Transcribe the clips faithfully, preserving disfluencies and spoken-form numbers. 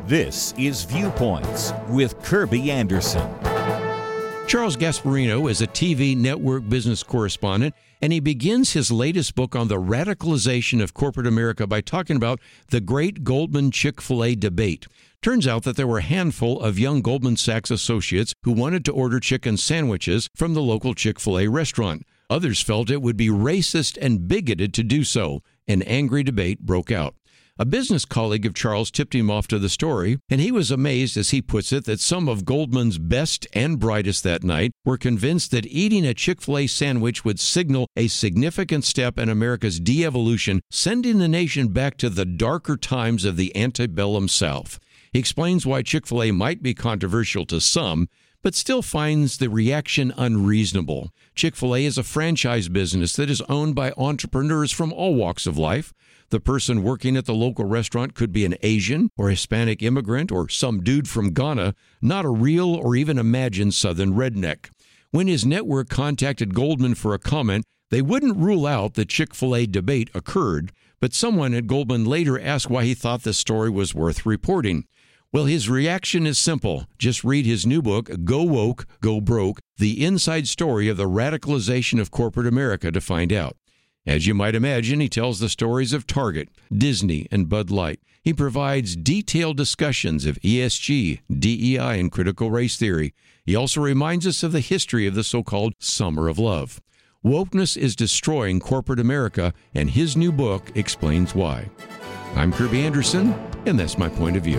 This is Viewpoints with Kirby Anderson. Charles Gasparino is a T V network business correspondent, and he begins his latest book on the radicalization of corporate America by talking about the great Goldman Chick-fil-A debate. Turns out that there were a handful of young Goldman Sachs associates who wanted to order chicken sandwiches from the local Chick-fil-A restaurant. Others felt it would be racist and bigoted to do so. An angry debate broke out. A business colleague of Charles tipped him off to the story, and he was amazed, as he puts it, that some of Goldman's best and brightest that night were convinced that eating a Chick-fil-A sandwich would signal a significant step in America's de-evolution, sending the nation back to the darker times of the antebellum South. He explains why Chick-fil-A might be controversial to some, but still finds the reaction unreasonable. Chick-fil-A is a franchise business that is owned by entrepreneurs from all walks of life. The person working at the local restaurant could be an Asian or Hispanic immigrant or some dude from Ghana, not a real or even imagined Southern redneck. When his network contacted Goldman for a comment, they wouldn't rule out the Chick-fil-A debate occurred, but someone at Goldman later asked why he thought the story was worth reporting. Well, his reaction is simple. Just read his new book, Go Woke, Go Broke, the inside story of the radicalization of corporate America, to find out. As you might imagine, he tells the stories of Target, Disney, and Bud Light. He provides detailed discussions of E S G, D E I, and critical race theory. He also reminds us of the history of the so-called Summer of Love. Wokeness is destroying corporate America, and his new book explains why. I'm Kirby Anderson, and that's my point of view.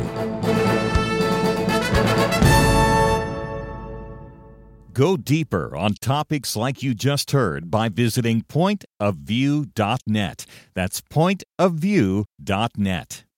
Go deeper on topics like you just heard by visiting point of view dot net. That's point of view dot net.